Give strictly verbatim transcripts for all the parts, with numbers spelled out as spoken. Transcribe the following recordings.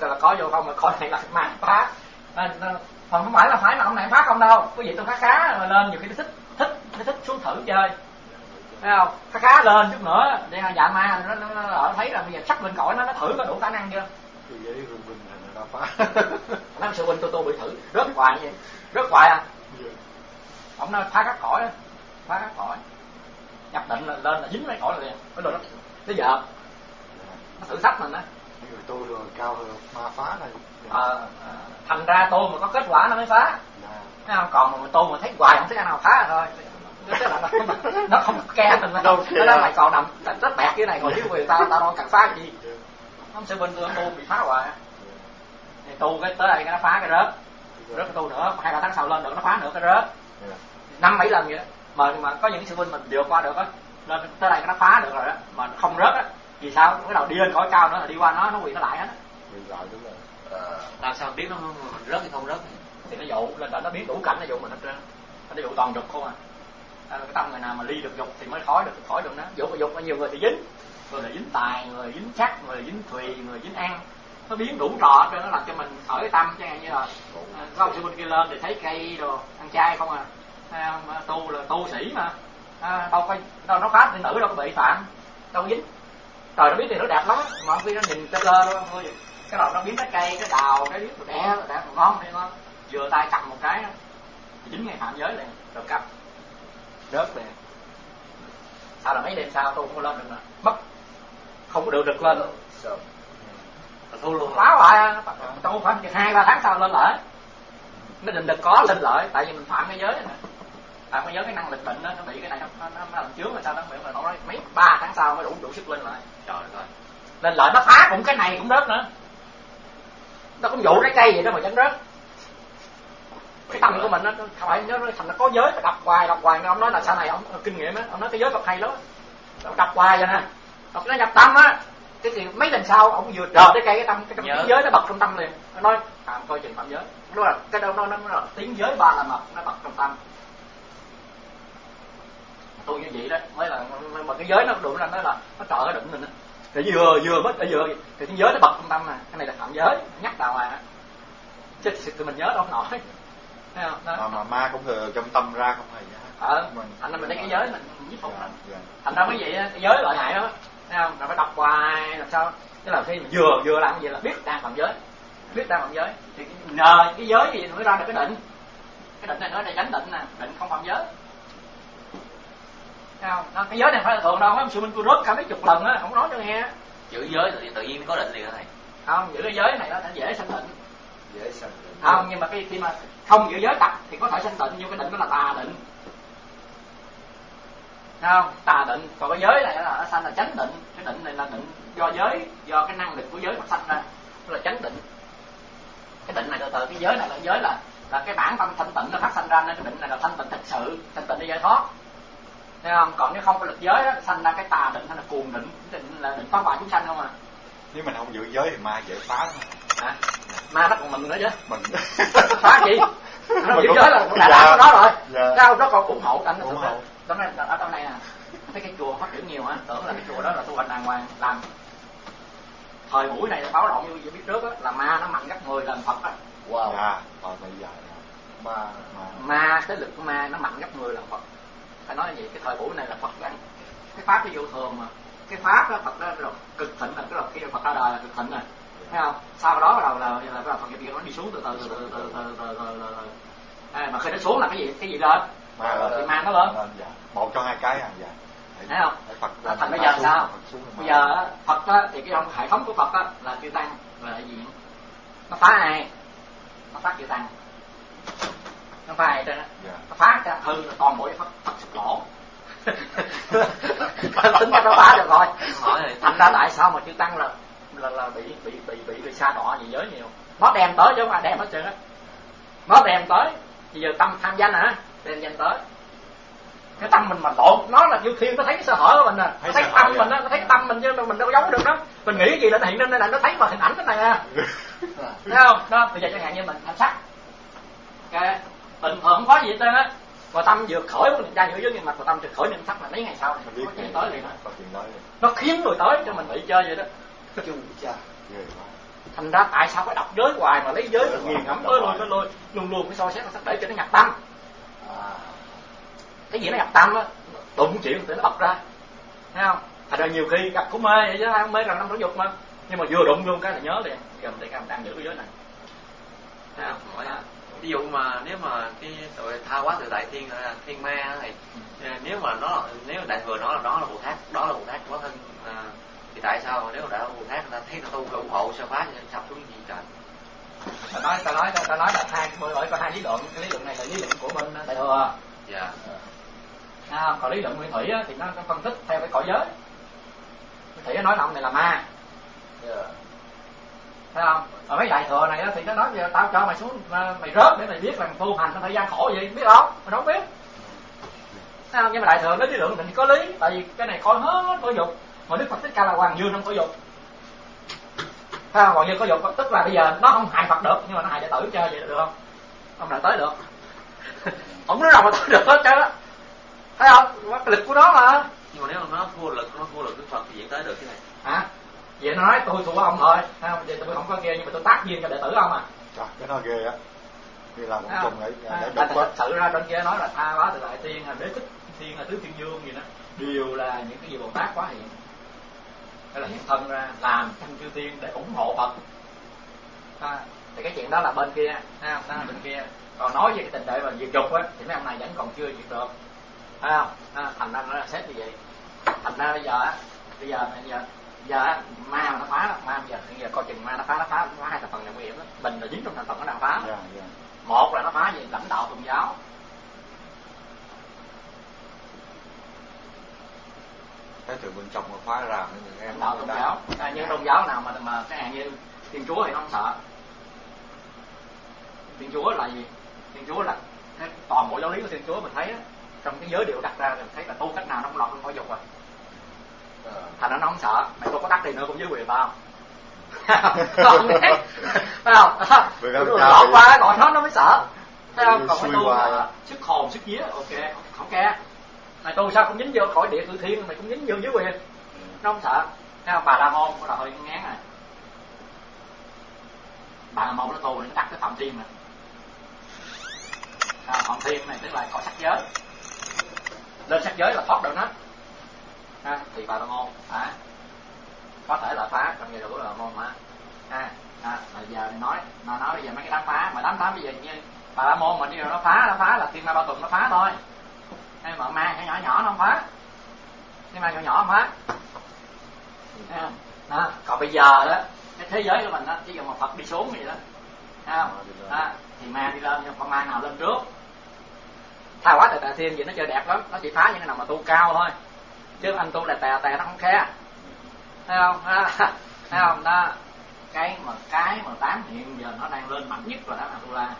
là có vô không, mà coi này là ma phá. Nên còn không phải là phải là ông này phá không đâu, quý vị tôi khá khá mà lên nhiều khi nó thích thích nó thích xuống thử chơi, thấy không, khá khá lên chút nữa để dạ ma nó, nó, nó thấy là bây giờ sắp lên cõi nó nó thử có đủ khả năng chưa. Thì vậy rừng bình là nó phá. Nó sư huynh tôi tôi bị thử rớt hoài vậy, rớt hoài à. Yeah. Ông nói phá các cõi, phá các cõi, nhập định là lên là dính mấy cõi là liền, cái đồ nó tới giờ nó thử thách mình á. Người tôi rồi cao hơn ma phá này. À, à, thành ra tôi mà có kết quả nó mới phá. Thấy không? Còn mà tôi mà thấy hoài không thấy cái nào phá rồi thôi. Nó, nó, nó không ke mình đâu, nó lại còn nằm rất bẹt cái này ngồi dưới người tao tao đâu cần phá cái gì. Không sẽ bên tôi tu bị phá hoài. Thì tu cái tới đây cái nó phá cái rớt, rớt cái tu nữa, hai ba tháng sau lên được nó phá nữa cái rớt, năm mấy lần vậy đó. Mà mà có những sư huynh mình vượt qua được á, lên tới đây cái nó phá được rồi đó, mà không rớt á. Vì sao? Cái đầu đi lên cõi cao nữa là đi qua nó nó quỳ nó lại hết á. Rồi đúng rồi. À, làm sao biết nó rớt hay không rớt thì nó dụ lên đó nó biết đủ cảnh nó dụ mình hết trơn, nó dụ toàn dục không à. À, cái tâm người nào mà ly được dục thì mới khỏi được khỏi được nó. Dục và dục có nhiều người thì dính, người là dính tài, người dính sắc, người dính thùy, người dính ăn, nó biến đủ trò cho nó làm cho mình ở cái tâm chẳng hạn như là à, có ông sư huynh kia lên thì thấy cây đồ ăn chay không à, à tu là tu sĩ mà à, đâu có đâu nó phá thiên nữ đâu có bị phạm, đâu có dính. Trời nó biết thì nó đẹp lắm mà khi nó nhìn tê lơ đâu thôi. Cái đầu nó biến cái cây, cái đào, cái biết đẻ, đẻ còn ngon hay ngon. Vừa tay cầm một cái thì dính ngay phạm giới liền, rồi cầm rớt liền. Sau là mấy đêm sau tôi không có lên được nữa, mất, không có được được lên. Thu luôn phá hoài, tôi phải hai ba tháng sau lên lại. Nó định được có lên lại, tại vì mình phạm cái giới này. Phạm cái giới cái năng lực bệnh đó, nó bị cái này nó nó, nó làm chướng rồi sao nó bị mà nó nói mấy ba tháng sau mới đủ đủ sức lên lại. Trời ơi. Lên lại nó phá cũng cái này cũng rớt nữa. Nó cũng dụ cái cây vậy đó mà chẳng rớt. Cái tâm của mình nó phải nhớ nó thành nó có giới, nó đọc hoài đọc hoài. Ông nói là sau này ông kinh nghiệm á, ông nói cái giới Phật hay lắm. Ông đọc hoài vậy nè. Đọc nó nhập tâm á. Cái thì mấy lần sau ông vừa rờ cái cây cái tâm cái, cái giới nó bật trong tâm liền. Nó nói phạm coi chừng phạm giới. Đó là cái đâu nó nó là tiếng giới ba là mật nó bật trong tâm. Tôi như vậy đó mới là mà cái giới nó đụng ra nó là nó trợ cái định mình á. Thì vừa vừa mất vừa thì cái giới nó bật trong tâm nè, cái này là phạm giới, nhắc đào hoàng á. Chứ tụi mình nhớ đâu nổi. Thấy không? Đó. Mà, mà ma cũng từ trong tâm ra không hay vậy. Ờ, thành ra mình thấy cái giới mình giết phục lắm. Thành ra mới vậy cái giới lợi hại đó. Thấy không? Rồi phải đọc hoài làm sao? Tức là khi mình vừa vừa làm cái gì là biết đang phạm giới, biết đang phạm giới thì nhờ cái giới gì mới ra được cái định. Cái định này nói là chánh định nè, định không phạm giới. Thấy không? Đó, cái giới này phải là thường đâu, mấy ông sư minh tôi rớt cả mấy chục lần á, không nói cho nghe. Giữ giới thì tự nhiên có định liền thầy. Không, giữ cái giới này nó sẽ dễ sanh định. Dễ sanh định. Không, nhưng mà khi, khi mà không giữ giới tập thì có thể sanh định, nhưng cái định đó là tà định. Thấy không? Tà định, còn cái giới này là nó sanh là chánh định. Cái định này là định do giới, do cái năng lực của giới mà sanh ra, đó là chánh định. Cái định này từ từ cái giới này là giới là là cái bản tâm thanh tịnh nó phát sanh ra, nên cái định này là thanh tịnh thật sự, thanh tịnh để giải thoát. Thấy không? Còn nếu không có lực giới đó, sanh ra cái tà định hay là cuồng định, định là định phá hoại chúng sanh không à. Nếu mình không giữ giới thì ma dễ phá lắm. Hả? Ma nó còn mình nữa chứ. Mình phá gì? Nó giữ giới là cũng đã làm đó rồi. Dạ. Sao nó còn ủng hộ cảnh nó ủng thực hộ. ra. Đó này ở trong này nè. Thấy cái chùa phát triển nhiều hả? Tưởng là cái chùa đó là tu hành đàng hoàng làm. Thời buổi này báo động như vậy biết trước á là ma nó mạnh gấp mười lần Phật á. Wow. Dạ, rồi bây giờ ma ma ma cái lực của ma nó mạnh gấp mười lần Phật. Phải nói như vậy, cái thời buổi này là Phật ăn cái pháp cái vô thường mà. Cái pháp đó Phật đó là cực thịnh, là cái là khi Phật ra đời là cực thịnh rồi. Thấy không? Sau đó bắt đầu là là cái Phật nghiệp nó đi xuống từ từ từ từ từ từ từ từ à, mà khi nó xuống là cái gì cái gì lên? ma lên thì ma nó lên. lên dạ. Một trong hai cái à dạ. Thấy không? Phật là thành bây giờ xuống, sao? Xuống, bây giờ Phật á thì cái ông hệ thống của Phật á là chư tăng là cái gì? Nó phá ai? Nó phá chư tăng. Nó phá ai trên đó? Dạ. Nó phá cho hư là toàn bộ Phật Phật sụp đổ. Tính cách nó phá được rồi. Thành ra tại sao mà chư tăng là là, là bị bị bị bị bị sa đọa gì giới nhiều. Nó đem tới chứ không phải đem hết trơn á. Nó đem tới. Bây giờ tâm tham danh hả? Đem danh tới. Cái tâm mình mà lộn nó là như khi nó thấy cái sơ hở của mình nè, nó thấy tâm mình á, nó thấy cái tâm mình chứ mình đâu có giấu được đó. Mình nghĩ cái gì là nó hiện lên đây là nó thấy mà hình ảnh cái này à. Thấy không? Đó, bây giờ chẳng hạn như mình tham sắc. Cái bình thường không có gì hết trơn á. Và tâm vừa khởi một niệm trai dưới nhưng mà tâm vừa khởi niệm sắc là mấy ngày sau này nó chạy tới liền đó. Nó khiến người tới cho mình bị chơi vậy đó. Chú cha. Thành ra tại sao phải đọc giới hoài mà lấy giới là nghiền ngẫm tới lôi tới lôi, luôn luôn phải soi xét nó để cho nó nhập tâm. Cái gì nó nhập tâm á, đụng chuyện thì nó bật ra, thấy không? Thành ra nhiều khi gặp cũng mê vậy chứ, không mê rằng năm tổ dục mà, nhưng mà vừa đụng luôn cái là nhớ liền, gần để mình đang giữ cái giới này. Thấy không? Hỏi à, ví dụ mà nếu mà cái tội tha hóa tự tại thiên thiên ma thì ừ. nếu mà nó nếu đại thừa nó là đó là Bồ Tát, đó là Bồ Tát quá thân à, thì tại sao nếu mà đã là Bồ Tát người ta thấy người ta tu ủng hộ sao phá cho sập xuống gì trời? Ta nói ta nói ta nói là hai bởi có hai lý luận, cái lý luận này là lý luận của bên đại thừa. Dạ. À, còn lý luận Nguyên Thủy á, thì nó, nó phân tích theo cái cõi giới. Nguyên Thủy nó nói là ông này là ma. Yeah. Thấy không? Ở mấy đại thừa này á, thì nó nói giờ tao cho mày xuống mày rớt để mày biết là tu hành trong thời gian khổ gì, biết không? Mày đâu biết. Thấy không? Nhưng mà đại thừa nói lý luận thì có lý, tại vì cái này coi hết có dục. Mà Đức Phật Thích Ca là Hoàng Dương không có dục. Thấy không? Hoàng Dương có dục, tức là bây giờ nó không hại Phật được, nhưng mà nó hại đệ tử chơi vậy được không? Ông nào tới được. Ông nói rằng mà tới được hết trơn á. Thấy không? Cái lực của nó mà. Nhưng mà nếu mà nó vô lực, nó vô lực Đức Phật thì vẫn tới được cái này. Hả? Vậy nó nói tôi thuộc ông thôi, thấy không? Vậy tôi không có ghê nhưng mà tôi tác duyên cho đệ tử ông à. Trời, cái nó ghê á. Đi làm cũng chung để để à, thật sự ra trên kia nói là tha hóa tự tại tiên hay đế thích thiên hay tứ thiên dương gì đó, đều là những cái gì Bồ Tát quá hiện. Đây là hiện thân ra làm thanh chư tiên để ủng hộ Phật. À, thì cái chuyện đó là bên kia, thấy không? Đó là bên kia. Còn nói về cái tình đệ mà diệt dục á thì mấy ông này vẫn còn chưa diệt được. Thấy không? À, thành ra nó là xét như vậy. Thành ra bây giờ á, bây giờ bây giờ giờ ma mà nó phá đó, ma bây giờ bây giờ coi chừng ma nó phá nó phá nó phá hai thành phần là nguy hiểm đó. Mình là dính trong thành phần nó nào phá. Yeah, yeah. Một là nó phá về lãnh đạo tôn giáo. Cái từ bên trong nó phá ra Lãnh em đạo tôn giáo. À, những tôn giáo nào mà mà cái hàng như Thiên Chúa thì nó không sợ. Thiên Chúa là gì? Thiên Chúa là cái toàn bộ giáo lý của Thiên Chúa mình thấy á, trong cái giới điệu đặt ra mình thấy là tu cách nào nó cũng lọt không khỏi dục rồi. Thành ra nó không sợ, mày tôi có đắc thì nữa cũng dưới quyền tao. Không đấy, phải không? Lọt qua gọi nó nó mới sợ, thấy không? Còn cái tu là sức hồn sức vía, ok, không kè. Mày tu sao không dính vô khỏi địa cự thiên, mày cũng dính vô dưới quyền, nó không sợ. Thấy không? Bà La Môn có là hơi ngán rồi. Bà La Môn nó tu nó đắc cái Phạm Thiên này. À, Phạm Thiên này tức là có sắc giới, lên sắc giới là thoát được hết. À, thì Bà La Môn à, có thể là phá trong giai đoạn là môn mà à, à, bây giờ nói nó nói bây giờ mấy cái đám phá mà đám phá bây giờ như Bà La Môn mà như nó phá nó phá là Thiên Ma Ba Tuần nó phá thôi, hay mà ma nhỏ nhỏ nhỏ nó không phá, nhưng mà nhỏ nhỏ không phá. À, à, còn bây giờ đó cái thế giới của mình đó, ví dụ mà Phật đi xuống vậy đó, thấy không? À, thì ma đi lên, nhưng con ma nào lên trước. Tha hóa tự tại thiên vậy nó chơi đẹp lắm, nó chỉ phá những cái nào mà tu cao thôi, chứ anh tu là tè tè nó không khe, thấy không? À, thấy không? Đó cái mà cái mà tám hiện giờ nó đang lên mạnh nhất rồi đó là tu la.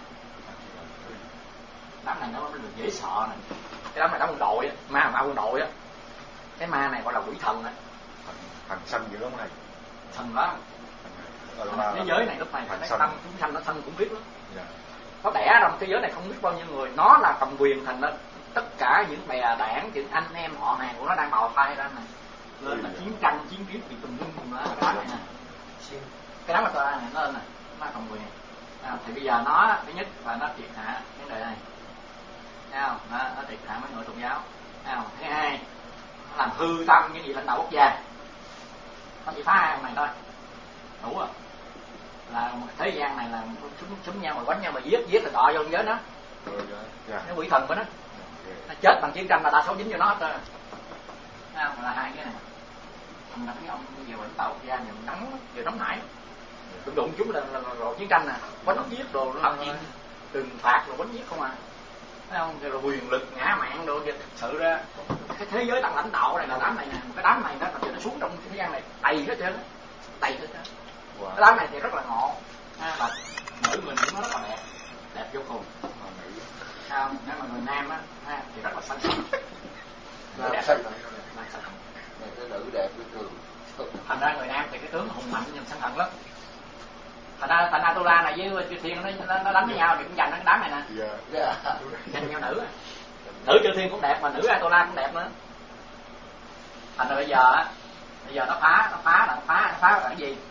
Đám này nó mới được dễ sợ này, cái đám này đám quân đội á, ma ma quân đội á, cái ma này gọi là quỷ thần á, thần sanh dữ lắm này, thần đó. Thế giới này lúc này cái tâm chúng sanh nó sanh cũng biết lắm. Yeah. Nó đẻ ra cái giới này không biết bao nhiêu người, nó là cầm quyền thành lên tất cả những bè đảng, những anh em họ hàng của nó đang bào thai ra này, lên là chiến tranh chiến kiếm thì tùm lum tùm lá cái đám này nè, cái đám mà tôi này nó lên này, nó cầm quyền. À, thì bây giờ nó thứ nhất là nó triệt hạ vấn đề này, thấy không? Nó, nó triệt hạ mấy người tôn giáo, thấy không? Thứ hai nó làm hư tâm những gì lãnh đạo quốc gia, nó chỉ phá hai ông này thôi đủ rồi. Là thế gian này là súng súng nhau mà quánh nhau mà giết giết là đọ vô giới nó, yeah. Nó quỷ thần của nó, yeah. Nó chết bằng chiến tranh là đa số dính vô nó hết rồi, thấy không? Là hai cái này, thành ra cái ông nhiều lãnh đạo quốc gia nhiều nắng nhiều nóng nảy, đụng đụng chúng là, là, là, là chiến tranh nè, quánh giết đồ làm gì, trừng phạt rồi quánh giết không à, thấy không? Rồi là quyền lực ngã mạng đồ, thực sự ra cái thế giới tăng lãnh đạo này là đám này nè, cái đám này đó là nó xuống trong thế gian này đầy hết trơn, đầy hết trơn. Wow. Cái đám này thì rất là ngộ, à, và nữ mình cũng nó rất là đẹp, đẹp vô cùng. À, nếu mà người nam á thì rất là xinh, đẹp xinh, cái nữ đẹp với cường. Thành ra người nam thì cái tướng hùng mạnh nhưng sân hận lắm. Thành ra thành ra Tu La này với Chư Thiên nó nó, nó đánh với nhau thì cũng giành cái đám này nè, yeah. Giành nhau nữ, nữ Chư Thiên cũng đẹp mà nữ Tu La cũng đẹp nữa. Thành ra bây giờ á, bây giờ nó phá, nó phá là nó phá, nó phá là cái gì?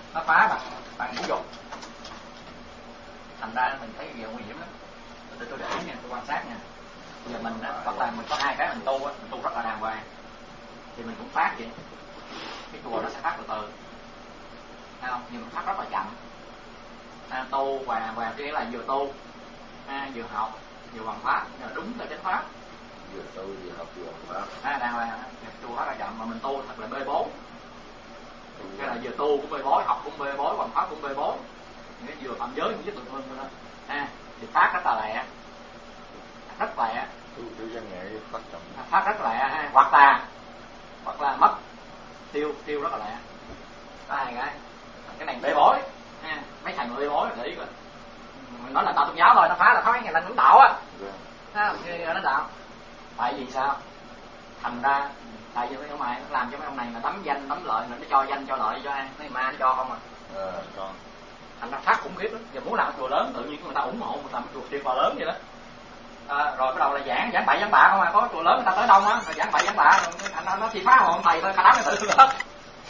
nó phá bằng bằng ngũ dục. Thành ra mình thấy điều nguy hiểm lắm. Tôi tôi để ý nha, tôi quan sát nha. Giờ mình á, hoặc là mình có hai cái mình tu á, mình tu rất là đàng hoàng, thì mình cũng phát vậy. Cái chùa nó sẽ phát từ từ, thấy không? Nhưng mình phát rất là chậm. À, tu và và cái là vừa tu, à, vừa học, vừa hoàn pháp, là đúng là chánh pháp. Vừa tu vừa học vừa hoàn pháp. À, đàng hoàng, tu rất là chậm mà mình tu thật là bê bối. Cái là vừa tu cũng bê bối, học cũng bê bối, hoàn pháp cũng bê bối. Nghĩa vừa phạm giới cũng với tụi hơn nữa. À, thì phát rất là lẹ, rất lẹ. Tu tu văn nghệ phát chậm. Phát rất lẹ ha, hoặc là hoặc là mất tiêu tiêu rất là lẹ. Có hai cái. Cái này bê bối ha, mấy thằng bê bối để ý coi. Mình nói là tạo tôn giáo thôi, nó phá là phá mấy ngày là đánh đạo á. Ha, đánh đạo. Tại vì sao? Thành ra tại vì mấy ông này nó làm cho mấy ông này là đấm danh đấm lợi, nó cho danh cho lợi cho ai, mấy ma nó cho không à. Ờ, con. Thành ra phát khủng khiếp lắm. Giờ muốn làm chùa lớn tự nhiên người ta ủng hộ mình làm chùa thiệt là lớn vậy đó. À, rồi bắt đầu là giảng giảng bậy giảng bạ không à, có chùa lớn người ta tới đông á, rồi giảng bậy giảng bạ, thành ra nó chỉ phá hồn thầy thôi, cả đám nó tự thương hết.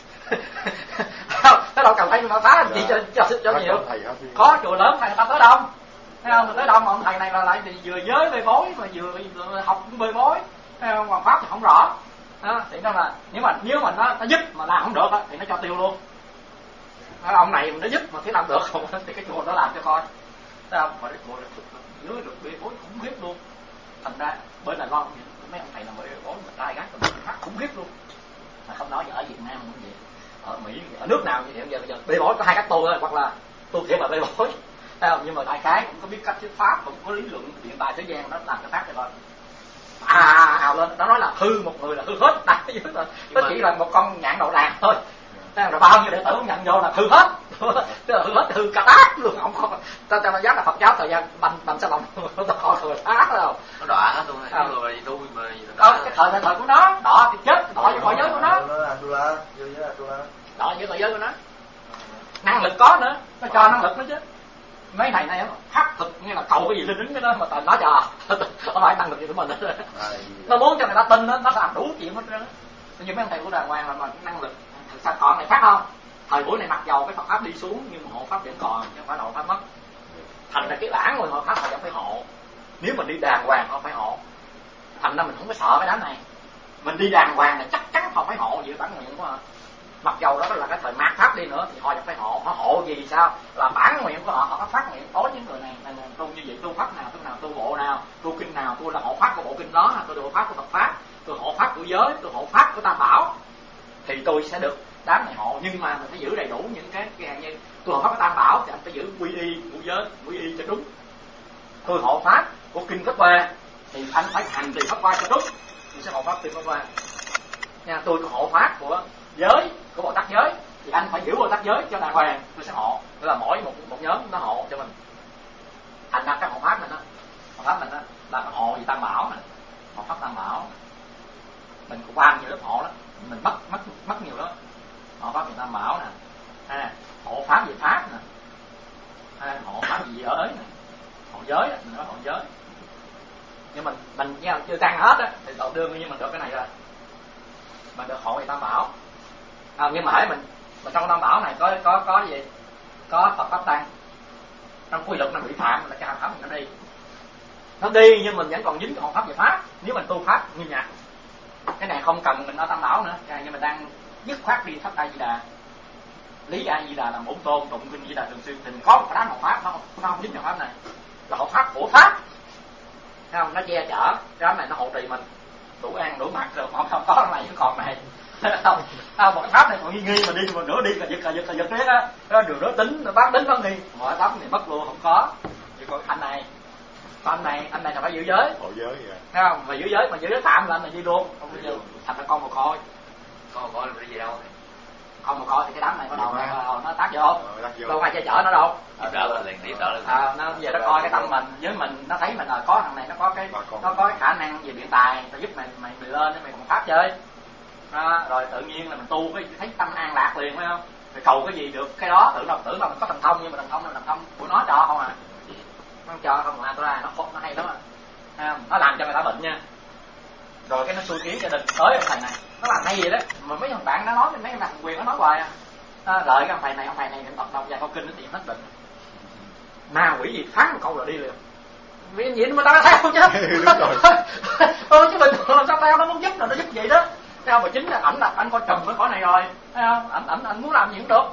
Nó đâu cần phải mà phá gì cho cho cho nhiều. Có chùa lớn thầy người ta tới đông, thấy không? Tới đông mà ông thầy này là lại thì vừa giới bê bối mà vừa, vừa học cũng bê bối, thấy không? Hoàn pháp thì không rõ. Đó, thì đó là nếu mà nếu mà nó nó giúp mà làm không được á thì nó cho tiêu luôn. Đó, ông này nó giúp mà thấy làm được không thì cái chùa nó làm cho coi. Thấy không? Mà cái chùa dưới được bê bối khủng khiếp luôn. Thành ra bên là lo mấy ông thầy là bê bối mà trai gái còn phát khủng khiếp luôn. Mà không nói ở Việt Nam cũng vậy, ở Mỹ, ở nước nào như vậy giờ bây giờ bê bối có hai cách tu thôi, hoặc là tu thiệt là bê bối. Thấy không? Nhưng mà đại cái cũng có biết cách thuyết pháp, cũng có lý luận hiện tại thế gian nó làm cho phát cho coi. À ào lên, nó nói là hư một người là hư hết, đại cái dưới rồi. Nó chỉ là một con nhạn đậu đàn thôi. Rồi bao nhiêu đệ tử nhận vô là hư hết, tức là hư hết, hư cả tát luôn, không có. Ta ta dám là Phật giáo thời gian bành bành sa lòng, nó họ thừa tát đâu. Nó đọa hết luôn này, người tu mà đó cái thời thời thời của nó, đọ thì chết, đọ với khỏi giới của nó. Đọ với khỏi giới của nó. Năng lực có nữa, nó cho năng lực nó chứ. Mấy thầy này khắc thực như là cầu cái gì lên đứng cái đó mà tao nói chờ, không phải năng lực gì của mình đó. Nó muốn cho người ta tin đó, nó làm đủ chuyện hết trơn. Nhưng mấy ông thầy của đàng hoàng là mà năng lực. Sao còn này khác không? Thời buổi này mặc dầu cái Phật pháp đi xuống nhưng mà hộ pháp vẫn còn, chứ không phải là hộ pháp mất. Thành ra cái bản người hộ pháp họ vẫn phải hộ. Nếu mình đi đàng hoàng họ phải hộ. Thành ra mình không có sợ cái đám này. Mình đi đàng hoàng là chắc chắn họ phải hộ gì bản nguyện của họ. Mặc dầu đó là cái thời mạt pháp đi nữa thì họ vẫn phải hộ. Họ hộ gì sao? Là bản nguyện của họ, họ có phát nguyện đối với người này. Này tu như vậy, tu pháp nào, tu nào, tu bộ nào, tu kinh nào, tu là hộ pháp của bộ kinh đó, tu hộ pháp của Phật pháp, tu hộ pháp của giới, tu hộ pháp của Tam Bảo. Thì tôi sẽ được đám này hộ, nhưng mà mình phải giữ đầy đủ những cái cái hàng như tôi hộ pháp Tam Bảo thì anh phải giữ quy y của giới, quy y cho đúng. Tôi hộ pháp của kinh Pháp Hoa thì anh phải hành trì Pháp Hoa cho đúng, tôi sẽ hộ pháp kinh Pháp Hoa. Nha, tôi có hộ pháp của giới, của Bồ Tát giới thì anh phải giữ Bồ Tát giới cho đàng hoàng, tôi sẽ hộ. Tức là mỗi một một nhóm nó hộ cho mình. Thành ra cái hộ pháp mình đó, hộ pháp mình đó là hộ gì Tam Bảo này, hộ pháp Tam Bảo. Mình cũng qua nhiều lớp hộ đó, mình mất mất mất nhiều đó. Hộ pháp về Tam Bảo nè, à, hộ pháp về pháp nè, à, hộ pháp về giới nè, hộ giới, mình nói hộ giới. Nhưng mình mình nhau chưa tăng hết á, thì đầu đương nhiên mình được cái này rồi, mình được hộ về Tam Bảo. À, nhưng mà hãy mình, mình trong Tam Bảo này có có có gì? Có Phật pháp tăng. Trong quy luật nó bị phạm là cái hộ pháp mình nó đi, nó đi nhưng mình vẫn còn dính cái hộ pháp về pháp. Nếu mình tu pháp nghiêm ngặt, cái này không cần mình ở Tam Bảo nữa, nhưng mình đang dứt khoát đi thắp A Di Đà, lý A Di Đà là bổn tôn, tụng kinh Di Đà thường xuyên, thì mình có một cái đám hộ pháp, nó không, nó không dính hộ pháp này, là hộ pháp của pháp, thấy không? Nó che chở cái đám này, nó hộ trì mình đủ ăn đủ mặc rồi, không không có cái này còn này. Không, không, một cái pháp này còn nghi nghi mà đi mà nữa đi là giật là giật là giật đấy á, đó điều đó tính bác tính nó nghi, mọi pháp này mất luôn, không có. Chỉ có anh này, anh này anh này là phải giữ giới, hộ giới vậy, thấy không? Mà giữ giới mà giữ giới tạm là anh này đi luôn, không đi luôn. Thật là con một coi, con một coi là đi gì đâu? Con một coi thì cái đám này bắt đầu nó tác vô, đâu ai che chở nó đâu. Đỡ là liền tiếp đỡ lên. À, nó giờ nó coi cái tâm mình với mình, nó thấy mình là có thằng này nó có cái nó có cái khả năng về biện tài, nó giúp mày mày mày lên để mày còn pháp chơi. Đó, rồi tự nhiên là mình tu cái thấy tâm an lạc liền, phải không? Rồi cầu cái gì được cái đó, tưởng đâu tưởng đâu có thần thông, nhưng mà thần thông là thần thông của nó cho không à, nó không cho không là tôi ra nó khôn, nó hay lắm à. Nó làm cho người ta bệnh nha, rồi cái nó xui khiến gia đình tới ông thầy này, nó làm hay gì đó mà mấy thằng bạn nó nói, mấy thằng quyền nó nói hoài à, à, lợi cái ông thầy này ông thầy này niệm Phật đọc vài câu kinh nó tiện hết bệnh. Ma quỷ gì phán một câu là đi liền. Vì gì mà ta theo chứ. Ừ, chứ bình thường làm sao theo nó muốn giúp là nó giúp vậy đó. Theo mà chính là ảnh là anh coi trùm với cõi này rồi, thấy không? Ảnh ảnh ảnh muốn làm gì cũng được.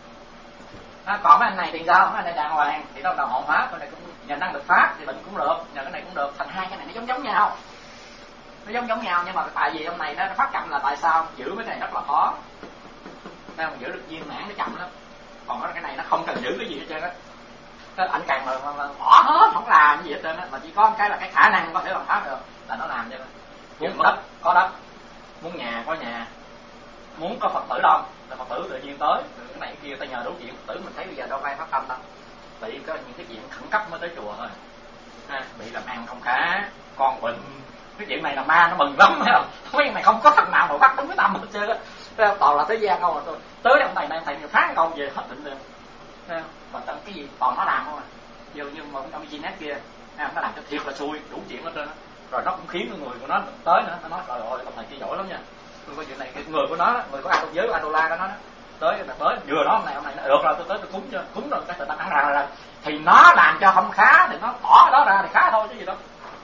À, còn mấy anh này thì sao? Mấy anh này đàng hoàng thì đâu đồng hộ pháp, cái này cũng nhờ năng lực pháp thì bệnh cũng được, nhờ cái này cũng được, thành hai cái này nó giống giống nhau. Nó giống giống nhau nhưng mà tại vì ông này nó phát chậm là tại sao? Giữ cái này rất là khó. Thấy không? Giữ được viên mãn nó chậm lắm. Còn cái này nó không cần giữ cái gì hết trơn á. Anh càng mà, mà, mà bỏ hết không làm gì hết trơn á, mà chỉ có cái là cái khả năng có thể làm pháp được là nó làm cho nó. Muốn đất có đất, muốn nhà có nhà, muốn có Phật tử đâu là Phật tử tự nhiên tới. Cái này cái kia ta nhờ đủ chuyện Phật tử mình thấy bây giờ đâu ai phát tâm đâu, bị có những cái chuyện khẩn cấp mới tới chùa thôi. À, bị làm ăn không khá, con bệnh, cái chuyện này là ma nó mừng lắm thấy không? Mấy cái này không có thằng nào mà bắt đúng cái tâm hết trơn á. Toàn là thế gian không à, tôi tới đây ông thầy này ông thầy nhiều phán câu về hết định được. Và tận cái gì toàn nó làm không à. Dù như một ông Ginet kia, nó làm cho thiệt là xui, đủ chuyện hết trơn á. Rồi nó cũng khiến người của nó tới nữa, nó nói trời ơi ông thầy kia giỏi lắm nha. Tôi có chuyện này cái người của nó, người có ai trong giới của Adola đó nó tới là tới vừa đó hôm nay hôm nay nó được rồi tôi tới tôi cúng cho cúng rồi cái tự ăn ra là thì nó làm cho không khá thì nó bỏ cái đó ra thì khá thôi chứ gì đâu.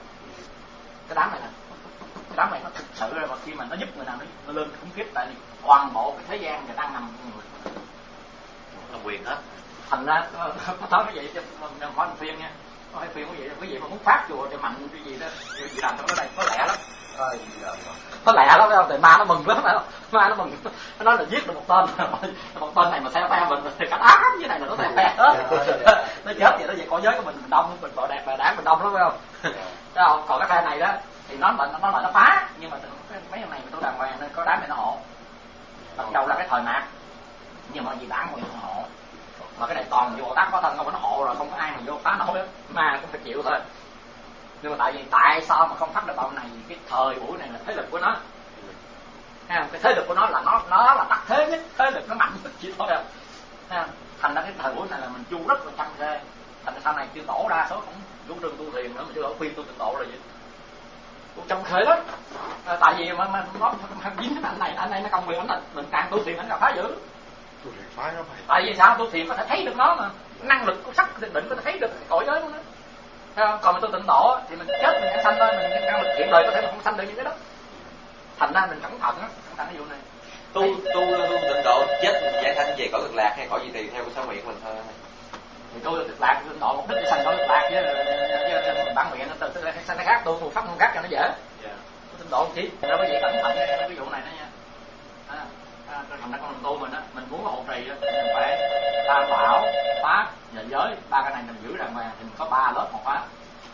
Cái đám này nè, cái đám này nó thực sự là khi mà nó giúp người nào nó lên khủng khiếp, tại vì toàn bộ cái thế gian người đang nằm người là quyền hết. Thành ra có nói cái gì cho mình hỏi mình phiên nha, có phải phiên cái gì quý vị mà muốn phát chùa cho mạnh cái gì đó cái gì làm trong cái này có lẽ lắm. Có lẽ lắm phải không? Tại ma nó mừng lắm phải không? Ma nó mừng, nó nói là giết được một tên, một tên này mà theo phe mình thì cả đám như này là nó theo phe hết. Nó chết vậy đó, vậy có giới của mình mình đông, mình gọi đẹp là đám mình đông lắm phải không? Thấy không? Còn cái phe này đó thì nó là nó là nó phá, nhưng mà mấy cái này mình tôi đàng hoàng nên có đám này nó hộ. Bắt đầu là cái thời mạt, nhưng mà vì đảng mình nó hộ. Mà cái này toàn vô tác có thân không, nó hộ rồi không có ai mà vô phá nổi, ma cũng phải chịu thôi. Nhưng mà tại vì tại sao mà không phát được ông này? Cái thời buổi này là thế lực của nó, thấy không? Cái thế lực của nó là nó nó là tắc thế nhất, thế lực nó mạnh nhất chỉ thôi đâu. Thấy không? Thành ra cái thời buổi này là mình chu rất là chăm ghê. Thành ra sau này chưa tổ đa số cũng chủ trương tu thiền nữa, mà chưa ở khuyên tu tịnh độ là gì cũng trong khế lắm. À, tại vì mà, mà nó dính cái anh này anh này nó công việc anh mình càng tu thiền anh càng phá dữ. Tu thiền phá nó mày. Tại vì sao? Tu thiền có thể thấy được nó mà, năng lực của sắc định có thể thấy được cái cõi giới của nó. Còn mình tu tịnh độ thì mình chết mình sẽ sanh thôi, mình năng lực hiện đời có thể mình không sanh được những cái đó. Thành ra mình cẩn thận á, cẩn thận cái vụ này. Tu tu tu tịnh độ chết giải thanh về cõi cực lạc hay cõi gì tùy theo cái số nguyện mình thôi. Thì tu cực lạc tịnh độ mục đích để sanh cõi cực lạc chứ bản nguyện nó tự sanh cái khác, tu tu pháp không khác cho nó dễ. Tu tịnh độ chỉ rồi cái gì cẩn thận cái vụ này đó nha. À, à, thành ra con mình tu mình á, mình muốn hộ trì á, mình phải tam bảo, pháp, và giới, ba cái này mình giữ đàng hoàng thì mình có ba lớp học pháp.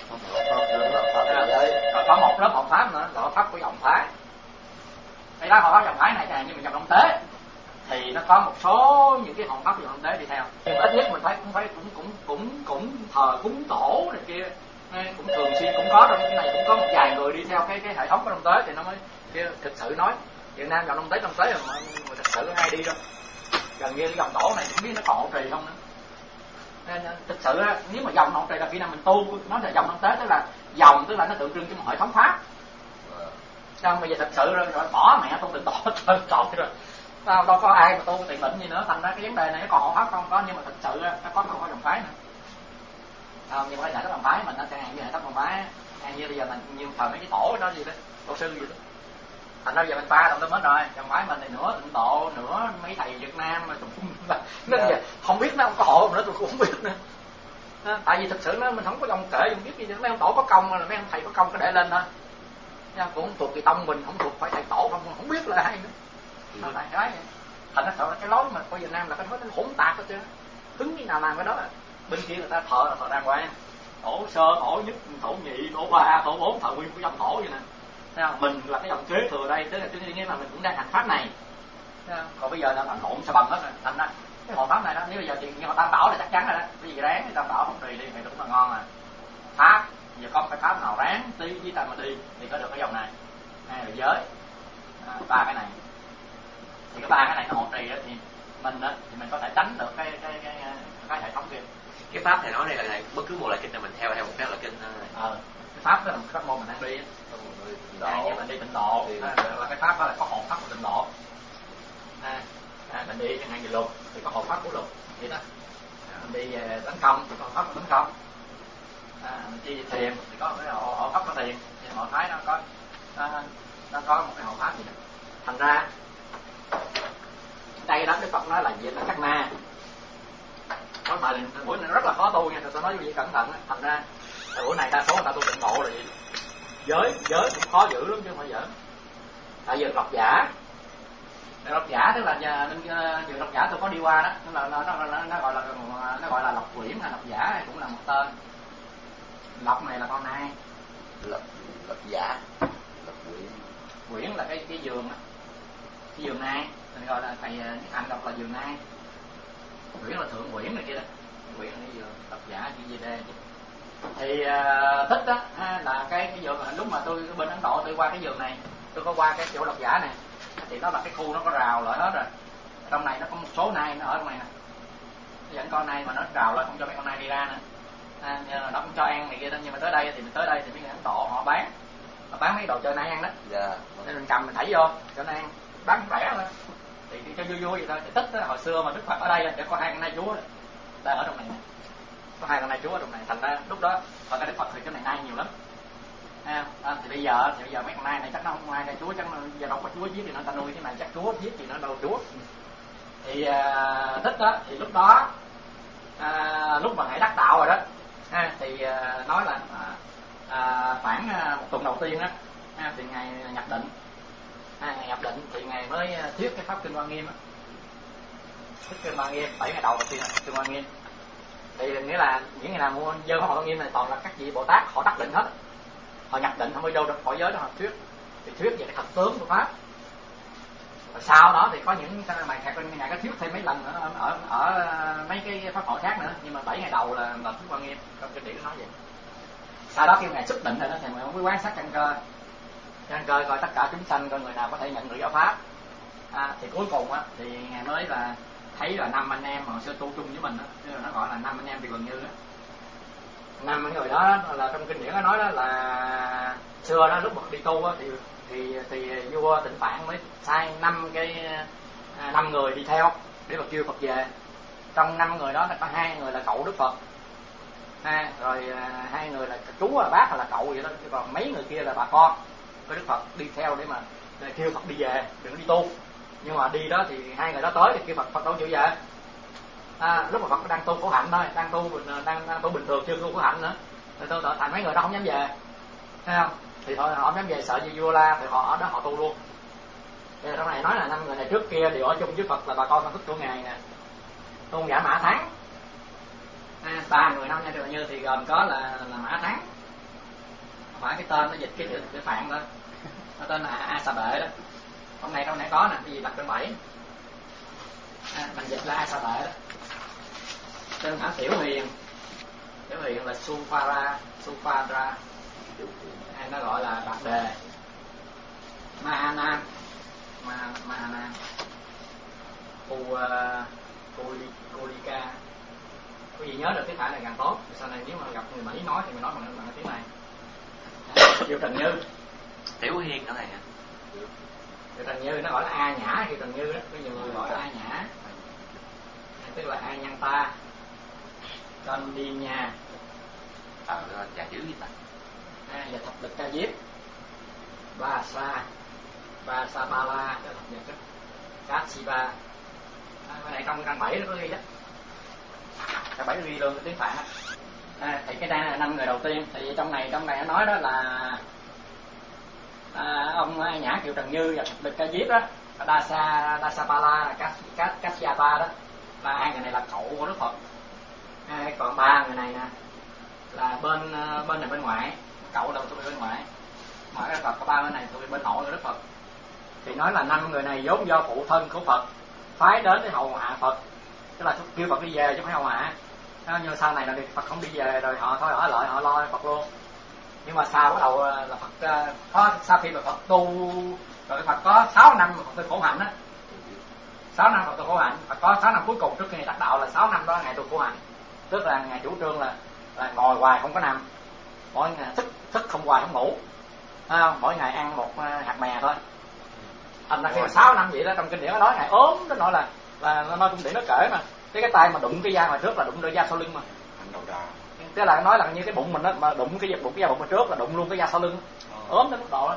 Rồi có một lớp học pháp nữa, là pháp của dòng phái. Thì đó học pháp dòng phái này càng như mình dòng đông tế thì nó có một số những cái học pháp dòng đông tế đi theo. Nhưng ít nhất mình phải cũng phải cũng cũng cũng cũng thờ cúng tổ này kia, cũng thường xuyên cũng có trong cái này cũng có một vài người đi theo cái cái hệ thống của đông tế thì nó mới kia thực sự nói Việt Nam dòng đông tế đông tế là mà thực sự ai đi đâu. Gần như cái dòng tổ này không biết nó còn hộ trì không nữa. Nên thực sự á, nếu mà dòng hộ trì là khi nào mình tu nó là dòng đông tế, tức là dòng tức là nó tượng trưng cho một hệ thống pháp. Sao bây giờ thật sự rồi, rồi bỏ mẹ tu tịnh độ trời trời rồi. Sao đâu có ai mà tu tiền định gì nữa, thành ra cái vấn đề này nó còn hộ pháp không có, nhưng mà thật sự nó có không có dòng phái nữa. À, nhưng mà cái hệ thống dòng phái mình nó sẽ hạn như hệ thống dòng phái, hạn như bây giờ mình như thời mấy cái tổ đó gì đó, tổ sư gì đó. Thành ra giờ mình pha đồng tâm hết rồi, dòng phái mình thì nửa tịnh độ, nửa mấy thầy Việt Nam mà tùm nó giờ không biết nó không có hộ nữa tôi cũng không biết nữa. À, tại vì thực sự nó mình không có dòng kể không biết gì, mấy ông tổ có công là mấy ông thầy có công có để lên thôi. Nha, cũng không thuộc cái tông mình, không thuộc phải thầy tổ không, không biết là ai nữa. Sao lại cái vậy? Thành ra sợ cái lối mà của Việt Nam là cái lối nó hỗn tạp hết trơn. Hứng cái nào làm cái đó à. Bên kia người ta thờ là thờ đàng hoàng. Tổ sơ, tổ nhất, tổ nhị, tổ ba, tổ bốn, thờ nguyên của dòng tổ vậy nè. Mình là cái dòng kế thừa đây, tức là cái nghĩa là mình cũng đang hành pháp này. Còn bây giờ là nó lộn xà bần hết rồi. Thành ra cái hộ pháp này đó, nếu bây giờ thì nhưng mà tam bảo là chắc chắn rồi đó. Cái gì ráng thì tam bảo không trì đi thì đúng là ngon à. Pháp, giờ có cái pháp nào ráng tí với ta mà đi thì có được cái dòng này. Hai là giới. À, ba cái này. Thì cái ba cái này nó hộ trì đó thì mình đó, thì mình có thể tránh được cái cái cái cái, cái hệ thống kia. Cái pháp thầy nói đây là bất cứ một loại kinh nào mình theo theo một cái loại kinh thôi. Ờ, cái pháp đó là một pháp môn mình đang đi. À, như mình đi tịnh độ à, là cái pháp đó là có hộ pháp của tịnh độ. À, à, à, mình đi ngày lục thì có hộ pháp của lục vậy đó, à, mình đi về tấn công thì có hộ pháp của tấn công, à, mình đi thiền thì có cái hộ, hộ pháp của thiền, thì họ thấy nó có nó, nó có một cái hộ pháp gì đó. Thành ra đây đó Đức Phật nói là gì là các ma. Có thời buổi này rất là khó tu nha, tôi nói gì cẩn thận. Thành ra buổi này đa số người ta tu tịnh độ rồi, giới giới cũng khó giữ lắm chứ không phải giỡn. Tại vì độc giả, độc giả tức là giờ độc giả tôi có đi qua đó, nó là nó, nó, nó, nó gọi là nó gọi là lộc quyển hay độc giả này cũng là một tên. Lộc này là con nai, lộc lộc giả, lộc quyển. Quyển là cái cái giường á, cái giường nai, mình gọi là thầy Nhất Hạnh đọc là giường nai. Quyển là thượng quyển này kia đó, quyển là cái giường, độc giả chữ gì đây. Thì uh, thích đó ha, là cái cái giường lúc mà tôi bên Ấn Độ tôi qua cái giường này, tôi có qua cái chỗ độc giả này, thì đó là cái khu nó có rào lại hết rồi. Trong này nó có một số nai nó ở trong này nè, dẫn con nai mà nó rào lại không cho mấy con nai đi ra nữa, à, nó cũng cho ăn này kia đó. Nhưng mà tới đây thì mình tới đây thì mấy người Ấn Độ họ bán, họ bán mấy đồ chơi nai ăn đó, yeah. Nên mình cầm mình thảy vô cho nai ăn, bán rẻ thôi, thì cho vui vui vậy thôi. Thì thích đó, hồi xưa mà Đức Phật ở đây để có hai con nai chúa đang ở trong này, có hai con nai chúa ở trong này. Thành ra lúc đó hồi cái Đức Phật thì cái này nai nhiều lắm. À, à, thì bây giờ thì bây giờ mấy con nai này chắc nó không ai nai chúa, chắc nó giờ đâu có chúa giết thì nó ta nuôi cái này chắc chúa giết thì nó đâu chúa. Thì à, thích đó thì lúc đó à, lúc mà ngài đắc đạo rồi đó ha, thì à, nói là à, khoảng à, một tuần đầu tiên đó ha, thì ngài nhập định, à, ngài nhập định thì ngài mới thuyết cái pháp kinh Hoa Nghiêm á, thuyết kinh Hoa Nghiêm bảy ngày đầu đầu tiên là kinh Hoa Nghiêm. Thì nghĩa là những ngày nào mua dơ pháp Hoa Nghiêm này toàn là các vị Bồ Tát họ đắc định hết, họ nhập định không có đâu được khỏi giới đó họ thuyết, thì thuyết về cái thật tướng của pháp. Rồi sau đó thì có những cái bài khác bên ngài có thuyết thêm mấy lần nữa ở, ở, ở mấy cái pháp hội khác nữa, nhưng mà bảy ngày đầu là là thuyết Hoa Nghiêm, trong kinh điển nói vậy. Sau đó khi ngài xuất định rồi đó thì ngài mới quan sát căn cơ, căn cơ coi tất cả chúng sanh coi người nào có thể nhận được giáo pháp. À, thì cuối cùng á thì ngài mới là thấy là năm anh em mà hồi xưa tu chung với mình đó, tức là nó gọi là năm anh em Việt Gần Như đó. Năm người đó là trong kinh điển nó nói đó là xưa đó lúc mà đi tu á thì thì thì vua Tịnh Phạn mới sai năm cái năm người đi theo để mà kêu Phật về. Trong năm người đó là có hai người là cậu Đức Phật, ha, rồi hai người là chú là bác là cậu vậy đó, còn mấy người kia là bà con của Đức Phật đi theo để mà để kêu Phật đi về, đừng đi tu. Nhưng mà đi đó thì hai người đó tới thì kêu Phật, Phật đâu chịu về. À, lúc mà Phật đang tu khổ hạnh thôi, đang tu đang, đang tu bình thường chưa tu khổ hạnh nữa, thì tôi thành mấy người đó không dám về, thấy không? Thì thôi họ không dám về sợ gì vua la, thì họ ở đó họ tu luôn. Thì trong này nói là năm người này trước kia đều ở chung với Phật là bà con thân thức của ngài nè, tôn giả Mã Thắng. À, ba người năm nha Trường Như thì gồm có là là Mã Thắng, không phải cái tên nó dịch cái chữ cái Phạn thôi, nó tên là A Sa Bệ đó. Hôm nay trong này có nè, cái gì đặt trên bảy, à, mình dịch là A Sa Bệ đó. Tên hả Tiểu Huyền, Tiểu Huyền là Sufara, Sufadra, hay nó gọi là Bạc Đề. Mahana, Ma Mahana, Cô Cô Kolika. Có gì nhớ được tiếng Phạn này càng tốt. Sau này nếu mà gặp người Mỹ nói thì mình nói bằng bằng cái tiếng này. Kiều Trần Như, Tiểu Hiền đó thầy ạ. Kiều Trần Như nó gọi là A Nhã, Kiều Trần Như đó, có nhiều người gọi là A Nhã, tức là A Nhân Ta. Con đi nhà, à, chả chữ gì ta. À, và thập lực ca diếp, ba sa, ba sa ba la, cái thập nhật đó, cát si ba. À, cái này trong căn bảy nó có ghi đó, căn bảy ghi luôn cái tiếng Phạn á. À, thì cái đây là năm người đầu tiên. Thì trong này trong này nó nói đó là à, ông Nhã Kiều Trần Như và thập lực ca diếp đó, Dasa Dasapala, Kasyapa đó, là hai người này là cậu của Đức Phật. À, còn ba người này nè là bên bên này bên ngoại, cậu đâu tôi bên ngoại, ngoại Đức Phật, có ba bên này tôi bên nội của Đức Phật. Thì nói là năm người này vốn do phụ thân của Phật phái đến để hầu hạ Phật, tức là kêu Phật đi về chứ không phải hầu hạ. Nhưng sau này là Phật không đi về rồi họ thôi ở lại họ lo Phật luôn. Nhưng mà sau bắt đầu là Phật có sau khi mà Phật tu rồi Phật có sáu năm Phật tu khổ hạnh á, sáu năm Phật tu khổ hạnh, Phật có sáu năm cuối cùng trước khi ngày đắc đạo là sáu năm đó ngày tu khổ hạnh, tức là ngày chủ trương là là ngồi hoài không có nằm, mỗi ngày thức thức không hoài không ngủ, à, mỗi ngày ăn một hạt mè thôi. Thành ra khi mà sáu năm vậy đó, trong kinh điển nó nói ngày ốm đến nỗi là là nó nói cũng để nó kể mà cái cái tay mà đụng cái da ngoài trước là đụng đôi da sau lưng mà. Anh đầu đà. Tức là nói là như cái bụng mình đó, mà đụng cái đụng cái da bụng bên trước là đụng luôn cái da sau lưng, ờ. ốm đến mức độ đó.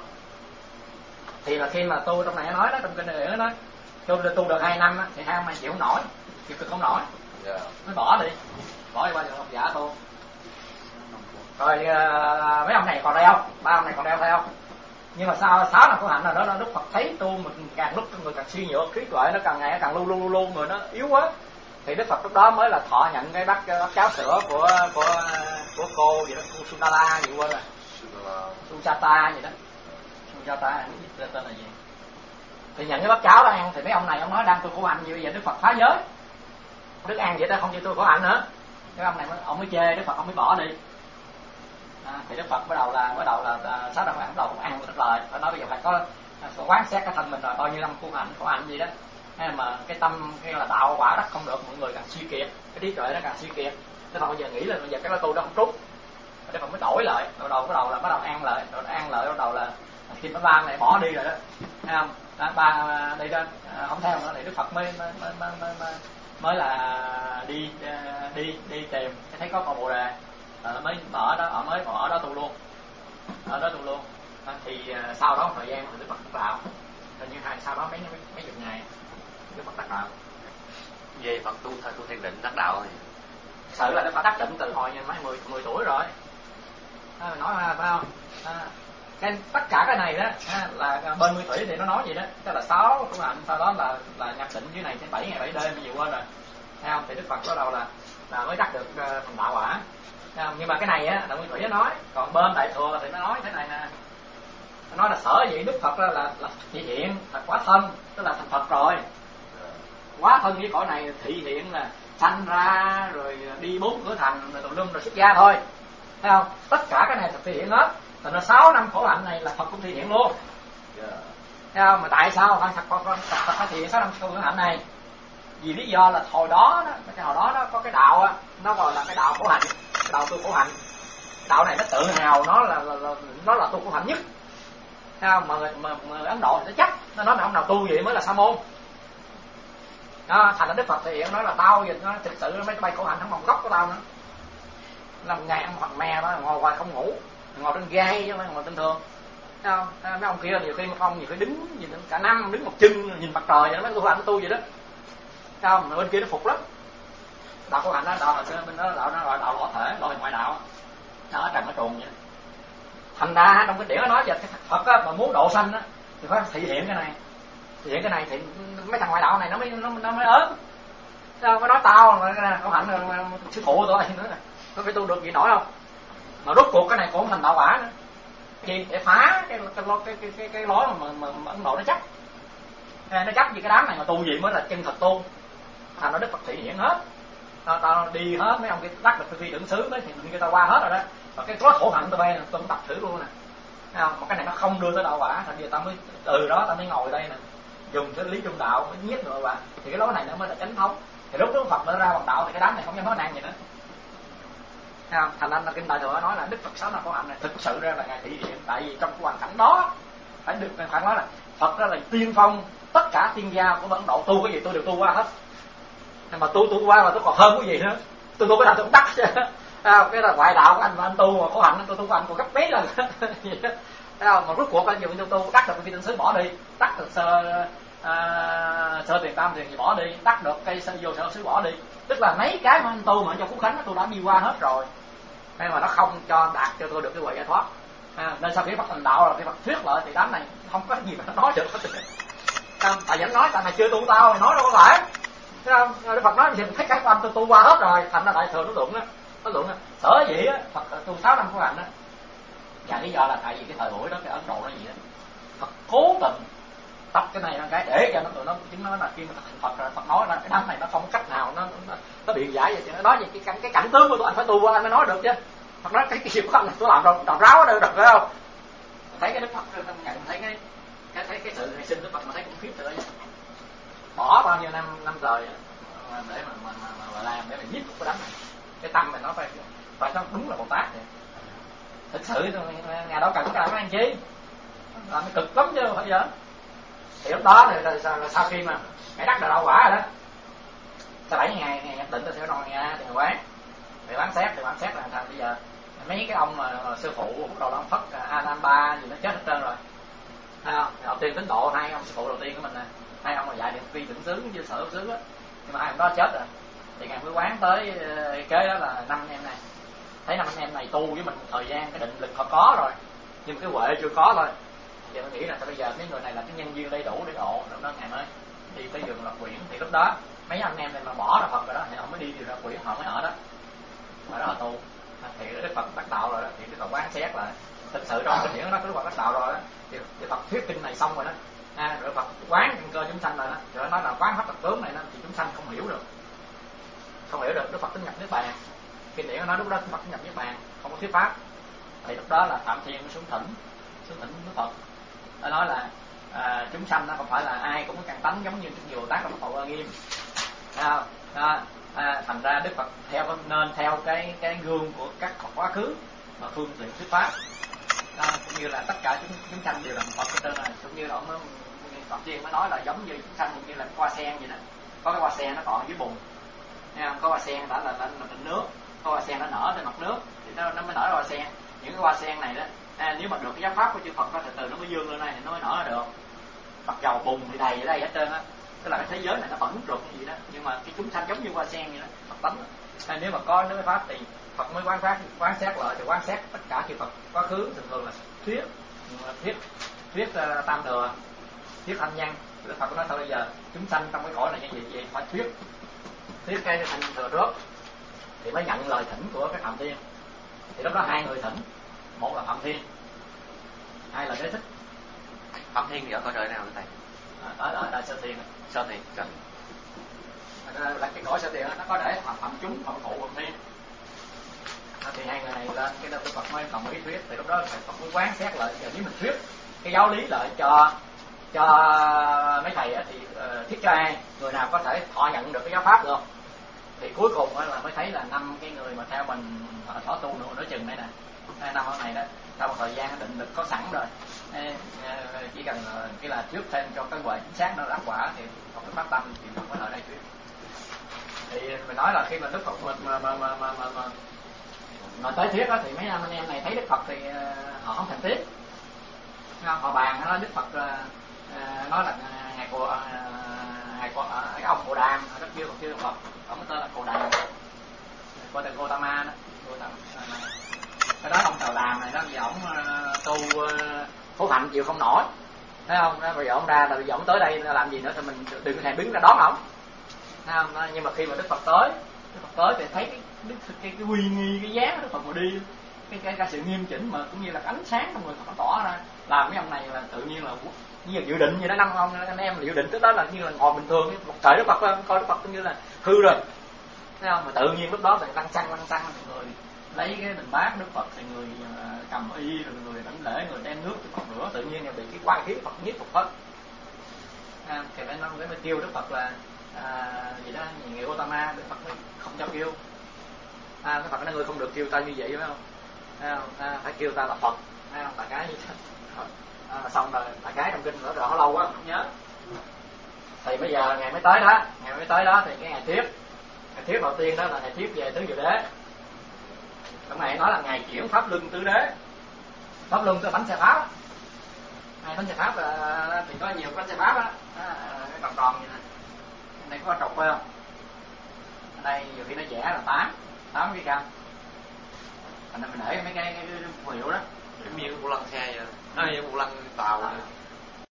Thì là khi mà tu trong này nó nói đó, trong kinh này nó nói tu tu được hai năm á, thì hai ông này chịu không nổi, chịu cực không nổi, yeah. Mới bỏ đi, bỏ đi qua giờ học giả tu. Rồi uh, mấy ông này còn đây không? Ba ông này còn đeo theo không? Nhưng mà sau sáu năm khổ hạnh nào đó Đức Phật thấy tu mình càng lúc người càng suy nhược, trí tuệ nó càng ngày càng lu lu lu người nó yếu quá, thì Đức Phật lúc đó mới là thọ nhận cái bát, bát cháo sữa của của của cô gì đó, cô Sundara gì quên rồi, Sujata gì đó, Sujata không biết tên là gì. Thì nhận cái bát cháo đó ăn, thì mấy ông này ông nói đang tu khổ hạnh như vậy giờ Đức Phật phá giới, Đức ăn vậy ta không chịu tu khổ hạnh nữa. Cái ông này mới, ông mới chê Đức Phật, ông mới bỏ đi. À, thì Đức Phật bắt đầu là bắt đầu là sáu năm bắt đầu cũng ăn một lời, phải nói bây giờ phải có, có quán xét cái thân mình rồi bao nhiêu năm khổ hạnh khổ hạnh gì đó, hay mà cái tâm cái là đạo quả đắc không được, mọi người càng suy kiệt, cái trí tuệ nó càng suy kiệt. Đức Phật bây giờ nghĩ là bây giờ cái tu đó không trúng, Đức Phật mới đổi lại, bắt đầu bắt đầu là bắt đầu ăn lại, rồi ăn lại bắt đầu là khi mấy ba này bỏ đi rồi đó, thấy không? Đó, ba đi đó không theo nữa thì Đức Phật mới mới mới mới, mới, mới, mới là đi đi đi tìm, thấy có con bồ đề. Ờ, mới mở đó, ở mới ở đó tu luôn, ở đó tu luôn. À, thì uh, sau đó một thời gian thì Đức Phật đắc đạo, hình như hai sau đó mấy mấy, mấy chục ngày Đức Phật đắc đạo. Về Phật tu thời tu thiền định đắc đạo thì sự là Đức Phật đắc định từ hồi mấy mười mười tuổi rồi. À, nói là phải không? À, cái tất cả cái này đó à, là bên Nguyên Thủy thì nó nói gì đó, tức là sáu khổ hạnh, sau đó là là nhập định dưới này trên bảy ngày bảy đêm như quên rồi, thấy không? Thì Đức Phật bắt đầu là là mới đắc được uh, thành đạo quả. Nhưng mà cái này á là Nguyên Thủy nó nói, còn bên Đại Thừa thì nó nói thế này nè, nó nói là sở dĩ Đức Phật là là, là thị hiện thật quá thân, tức là thành Phật rồi, quá thân với cõi này thị hiện là sanh ra rồi đi bốn cửa thành rồi tùm lum rồi xuất gia thôi, thấy không? Tất cả cái này thật thị hiện hết, thành ra sáu năm khổ hạnh này là Phật cũng thị hiện luôn, thấy không? Mà tại sao Phật Phật Phật phải thị hiện sáu năm khổ hạnh này? Vì lý do là hồi đó đó, cái hồi đó nó có cái đạo á, nó gọi là cái đạo khổ hạnh, cái đạo tu khổ hạnh. Đạo này nó tự hào nó là, là, là nó là tu khổ hạnh nhất, thấy không? Mà người, mà, mà người Ấn Độ thì nó chắc nó nói là ông nào tu vậy mới là sa môn. Đó, thành ra Đức Phật thì nói là tao vậy, nó thực sự mấy cái bay khổ hạnh không bằng gốc của tao nữa. Làm ngày ăn hoặc me đó, ngồi hoài không ngủ, ngồi trên gai chứ không phải ngồi trên thường. Thấy không? Mấy ông kia nhiều khi mà không nhiều khi đứng nhìn cả năm đứng một chân nhìn mặt trời vậy, mấy tu hạnh tu vậy đó. Thấy không? Mà bên kia nó phục lắm. Đạo khổ hạnh đó, đạo là bên đó đạo nó gọi đạo lỗ thể, lỗ ngoại đạo. Nó ở trần ở truồng vậy. Thành ra trong cái điển nó nói về cái Phật á, mà muốn độ sanh á thì phải thị hiện cái này. Thị hiện cái này thì mấy thằng ngoại đạo này nó mới nó, nó mới ớn. Sao có nói tao là khổ hạnh là sư phụ tôi nữa nè. Nó phải tu được gì nổi không? Mà rốt cuộc cái này cũng không thành đạo quả nữa. Vì để phá cái cái cái cái cái, cái lối mà, mà, mà Ấn Độ nó chắc. Nó chắc như cái đám này mà tu gì mới là chân thật tu. Thành ra Đức Phật thị hiện hết. Tao, tao đi hết mấy ông kia đắc được phi tưởng xứ mấy thì người ta qua hết rồi đó. Và cái có khổ hạnh tôi bay tôi cũng tập thử luôn nè. Thấy không? Mà cái này nó không đưa tới đạo quả, thành ra tao mới từ đó tao mới ngồi đây nè, dùng cái lý trung đạo mới nhất nữa bạn. Thì cái lối này nó mới là chánh thống. Thì lúc Đức Phật nó ra bằng đạo thì cái đám này không dám nói năng gì nữa. Thấy không? Thành ra là kinh Đại Thừa nói là Đức Phật sáu năm khổ hạnh này thực sự ra là ngài thị hiện, tại vì trong cái hoàn cảnh đó phải được phải nói là Phật ra là tiên phong, tất cả tiên gia của Ấn Độ tu cái gì tôi đều tu qua hết. Mà tu tu qua mà tôi còn hơn cái gì nữa, tôi tu cái nào tôi cũng đắc chứ. À, cái là ngoại đạo của anh mà anh tu mà khổ hạnh tôi tu của anh còn gấp mấy lần. Thấy không? Mà rốt cuộc anh dùng tu tu đắc được cái phi tinh xứ bỏ đi, đắc được sơ à, sơ tiền tam tiền gì bỏ đi, đắc được cây sơ vô sở xứ bỏ đi, tức là mấy cái mà anh tu mà cho Phú Khánh tôi đã đi qua hết rồi, nên mà nó không cho đạt cho tôi được cái huệ giải thoát. À, nên sau khi Phật thành đạo rồi, khi Phật thuyết lại thì đám này không có gì mà nó nói được. Không, tại vẫn nói tại mày chưa tu tao thì nói đâu có phải. Thấy không? Đức Phật nói gì thấy cái của anh tôi tu qua hết rồi, thành ra Đại Thừa nó luận á, nó luận á, sở dĩ á Phật tu sáu năm khổ hạnh á, và lý do là tại vì cái thời buổi đó cái Ấn Độ nó gì đó, Phật cố tình tập cái này là cái để cho nó tụi nó chứng nói là khi mà Phật rồi Phật nói là cái đám này nó không có cách nào nó nó, nó biện giải vậy, nó nói về cái cảnh cái cảnh tướng của tụi anh phải tu qua anh mới nói được chứ. Phật nói cái cái gì của anh là tôi làm đâu làm ráo được được phải không? Thấy cái Đức Phật nhận thấy cái cái thấy cái sự hy sinh Đức Phật mà thấy cũng khiếp rồi, bỏ bao nhiêu năm năm trời để mà mà, mà, mà làm để mà giết cái đám này, cái tâm này nó phải phải nó đúng là Bồ Tát vậy. Thực sự ngày đó cần cái làm cái anh chi làm cực lắm chứ không phải giờ. Thì lúc đó thì là, là, là sau khi mà ngài đắc được đạo quả rồi đó, sau bảy ngày ngày nhập định tôi sẽ nói nghe thì quán thì quán xét thì quán xét là thành bây giờ mấy cái ông mà, mà sư phụ bắt đầu ông Phất A Nan Ba gì nó chết hết trơn rồi, thấy không? Đầu tiên tín độ hai ông sư phụ đầu tiên của mình nè, hai ông là dạy được vi tưởng xứ với sở xứ á, nhưng mà hai ông đó chết rồi thì ngài mới quán tới kế đó là năm anh em này, thấy năm anh em này tu với mình một thời gian cái định lực họ có rồi nhưng mà cái huệ chưa có thôi, thì tôi nghĩ là bây giờ mấy người này là cái nhân duyên đầy đủ để độ, lúc đó ngài mới đi tới vườn Lạc Quyển. Thì lúc đó mấy anh em này mà bỏ ra Phật rồi đó thì họ mới đi Lạc Quyển, họ mới ở đó mà đó là tu. Thì Đức Phật đắc đạo rồi đó thì Đức Phật quán xét là thực sự trong kinh điển nó Đức Phật đắc đạo rồi đó thì, thì Phật thuyết kinh này xong rồi đó, à, rồi Phật quán căn cơ chúng sanh rồi đó, rồi nói là quán pháp đặc tướng này đó, thì chúng sanh không hiểu được, không hiểu được. Đức Phật tính nhập niết bàn, kinh điển nó nói lúc đó Đức Phật tính nhập niết bàn, không có thuyết pháp. Thì lúc đó là Phạm Thiên xuống thỉnh, xuống thỉnh Đức Phật, nó nói là à, chúng sanh nó không phải là ai cũng có căn tánh giống như những Bồ Tát trong Phật Hoa Nghiêm, à, à, à, thành ra Đức Phật theo nên theo cái cái gương của các Phật quá khứ mà phương tiện thuyết pháp, à, cũng như là tất cả chúng chúng sanh đều là Phật hết trơn rồi. Cũng như là ông Phật Thiên mới nói là giống như chúng sanh cũng như là hoa sen vậy đó, có cái hoa sen nó còn ở dưới bùn, nghe không? Có hoa sen đã là là, là trên nước, có hoa sen nó nở trên mặt nước thì nó nó mới nở ra hoa sen. Những cái hoa sen này đó, à, nếu mà được cái giáo pháp của chư Phật có từ từ nó mới dương lên đây thì nó mới nở ra được. Mặt dầu bùn thì đầy ở đây hết trơn á, tức là cái thế giới này nó bẩn rụt như vậy đó, nhưng mà cái chúng sanh giống như hoa sen vậy đó, Phật tánh. À, nếu mà có cái pháp thì Phật mới quán pháp, quán xét lại thì quán xét tất cả chư Phật quá khứ thường thường là thuyết thuyết thuyết uh, tam thừa, thuyết thanh nhân. Đức Phật nói thôi bây giờ chúng sanh trong cái cõi này như vậy vậy phải thuyết thuyết cái thanh thừa trước thì mới nhận lời thỉnh của cái Phạm Thiên. Thì lúc đó hai người thỉnh, một là Phạm Thiên, hai là Đế Thích. Phạm Thiên thì ở cõi trời nào thầy? À, ở ở Đại Sơ Thiên. Sơ Thiên. Trời. Là cái cõi Sơ Thiên nó có để phạm, phạm chúng, phạm phụ Phạm Thiên. À, thì hai người này lên cái Đức Phật mới đồng ý thuyết. Thì lúc đó Phật mới quán xét lại, giờ nếu mình thuyết cái giáo lý lại cho cho mấy thầy á, thì uh, thuyết cho ai, người nào có thể thọ nhận được cái giáo pháp được. Thì cuối cùng là mới thấy là năm cái người mà theo mình thọ tu nữa nửa chừng đấy nè, năm hôm này đó, sau một thời gian định lực có sẵn rồi, chỉ cần cái là trước thêm cho cái huệ chính xác nó đắc quả thì Phật mới bắt tâm thì Phật mới ở đây thuyết. Thì mình nói là khi mà Đức Phật mình mà mà mà mà, mà, mà, mà tới thuyết đó thì mấy anh em này thấy Đức Phật thì họ không thành tiếc, họ bàn nói Đức Phật nói là ngày cô ngày cô cái ông Cồ Đàm rất kêu còn chưa Phật, ông tên là Cồ Đàm, coi tên Gotama đó, Gotama. Cái đó ông Tào Đàm này đó vì ổng uh, tu uh, khổ hạnh chịu không nổi, thấy không? Đó, bây giờ ông ra là bây giờ ông tới đây làm gì nữa thì mình đừng hề đứng ra đón ổng, thấy không? Đó, nhưng mà khi mà Đức Phật tới, Đức Phật tới thì thấy cái cái cái, cái uy nghi cái dáng Đức Phật mà đi, cái cái, cái sự nghiêm chỉnh mà cũng như là cái ánh sáng trong người Phật nó tỏ ra, làm mấy ông này là tự nhiên là như là dự định gì đó, năm ông anh em là dự định tức đó là như là ngồi bình thường, một trời Đức Phật coi Đức Phật cũng như là hư rồi, thấy không? Mà tự nhiên lúc đó thì lăn xăng lăn xăng người lấy cái bình bát Đức Phật thì người cầm y rồi người đảnh lễ, người đem nước cho Phật rửa, tự nhiên là bị cái quang khí Phật nhiếp Phật hết. À, thì phải năm cái mới kêu Đức Phật là à, gì đó người Gotama, Đức Phật mới không cho kêu. À, Đức Phật nói người không được kêu ta như vậy phải không? À, à, phải kêu ta là Phật, thấy không? Đại cái như thế. À, xong rồi đại cái trong kinh nữa rồi họ lâu quá không nhớ. Thì bây giờ ngày mới tới đó, ngày mới tới đó thì cái ngày thuyết, ngày thuyết đầu tiên đó là ngày thuyết về tứ diệu đế. Trong này nói là ngày chuyển pháp luân tứ đế, pháp luân cái bánh xe pháp, hai bánh xe pháp là, thì có nhiều bánh xe pháp á, cái tròn tròn như này, này có trục phải không? Ở đây nhiều khi nó vẽ là tám, tám cái cam, thành ra mình để mấy cái, cái, cái phù hiệu đó, giống như một lần xe vậy, nó như một lần tàu.